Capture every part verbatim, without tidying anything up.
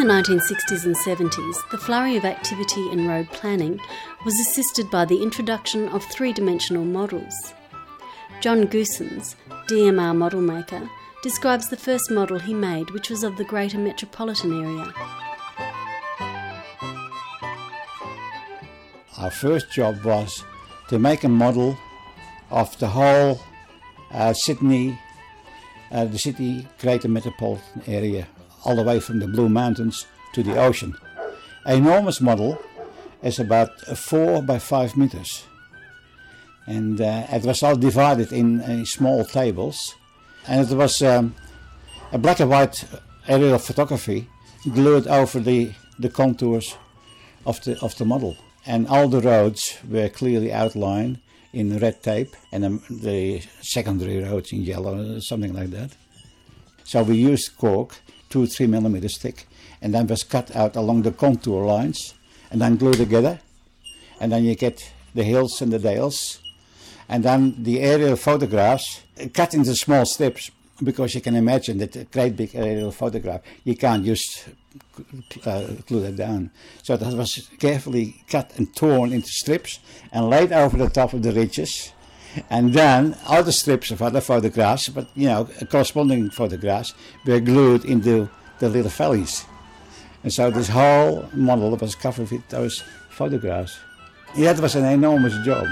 the nineteen sixties and seventies, the flurry of activity in road planning was assisted by the introduction of three-dimensional models. John Goossens, D M R model maker, describes the first model he made, which was of the greater metropolitan area. Our first job was to make a model of the whole uh, Sydney, uh, the city greater metropolitan area, all the way from the Blue Mountains to the ocean. An enormous model is about four by five meters. And uh, it was all divided in, in small tables. And it was um, a black and white aerial photography glued over the, the contours of the, of the model. And all the roads were clearly outlined in red tape, and um, the secondary roads in yellow, something like that. So we used cork, two, three millimeters thick, and then was cut out along the contour lines, and then glued together. And then you get the hills and the dales. And then the aerial photographs cut into small strips, because you can imagine that a great big aerial photograph, you can't just uh, glue that down. So that was carefully cut and torn into strips and laid over the top of the ridges. And then other strips of other photographs, but you know, corresponding photographs, were glued into the little valleys. And so this whole model was covered with those photographs. Yeah, that was an enormous job.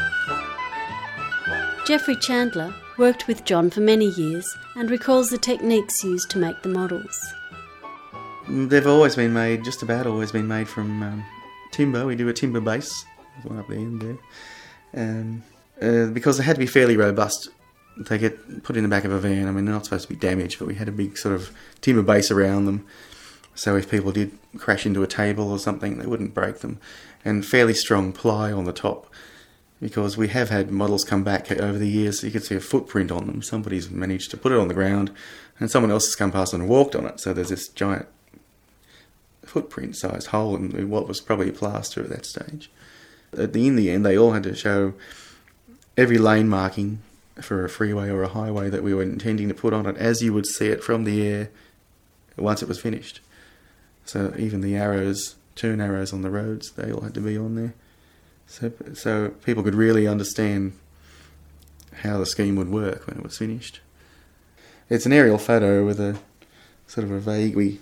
Geoffrey Chandler worked with John for many years and recalls the techniques used to make the models. They've always been made, just about always been made from um, timber. We do a timber base, one up there and there. Um, uh, because they had to be fairly robust. They get put in the back of a van. I mean, they're not supposed to be damaged, but we had a big sort of timber base around them. So if people did crash into a table or something, they wouldn't break them. And fairly strong ply on the top. Because we have had models come back over the years, so you could see a footprint on them. Somebody's managed to put it on the ground, and someone else has come past and walked on it. So there's this giant footprint-sized hole in what was probably plaster at that stage. At the, in the end, they all had to show every lane marking for a freeway or a highway that we were intending to put on it, as you would see it from the air once it was finished. So even the arrows, turn arrows on the roads, they all had to be on there. So, so people could really understand how the scheme would work when it was finished. It's an aerial photo with a sort of a vaguely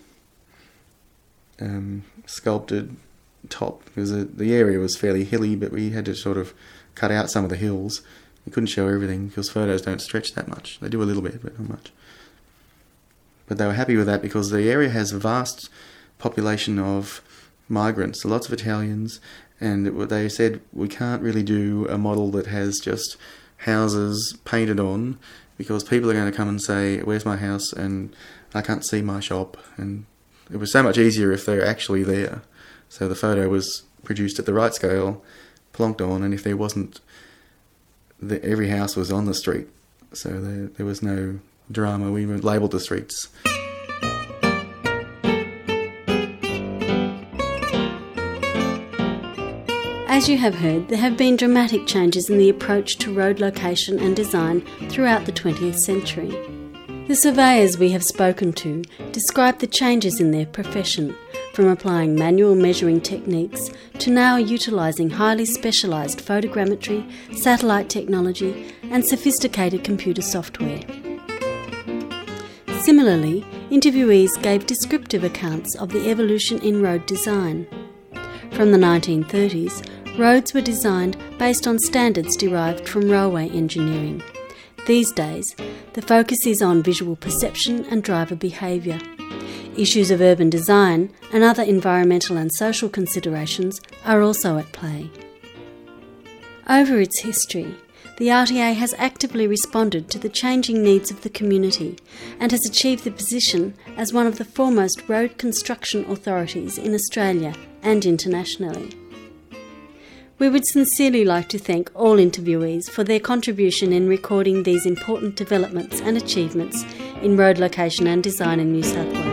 um, sculpted top, because the, the area was fairly hilly, but we had to sort of cut out some of the hills. We couldn't show everything because photos don't stretch that much. They do a little bit, but not much. But they were happy with that because the area has a vast population of migrants, lots of Italians. And they said, we can't really do a model that has just houses painted on, because people are going to come and say, where's my house? And I can't see my shop. And it was so much easier if they're actually there. So the photo was produced at the right scale, plonked on, and if there wasn't, the, every house was on the street. So there, there was no drama. We labelled the streets. As you have heard, there have been dramatic changes in the approach to road location and design throughout the twentieth century. The surveyors we have spoken to describe the changes in their profession, from applying manual measuring techniques to now utilising highly specialised photogrammetry, satellite technology and sophisticated computer software. Similarly, interviewees gave descriptive accounts of the evolution in road design. From the nineteen thirties, roads were designed based on standards derived from railway engineering. These days, the focus is on visual perception and driver behaviour. Issues of urban design and other environmental and social considerations are also at play. Over its history, the R T A has actively responded to the changing needs of the community and has achieved the position as one of the foremost road construction authorities in Australia and internationally. We would sincerely like to thank all interviewees for their contribution in recording these important developments and achievements in road location and design in New South Wales.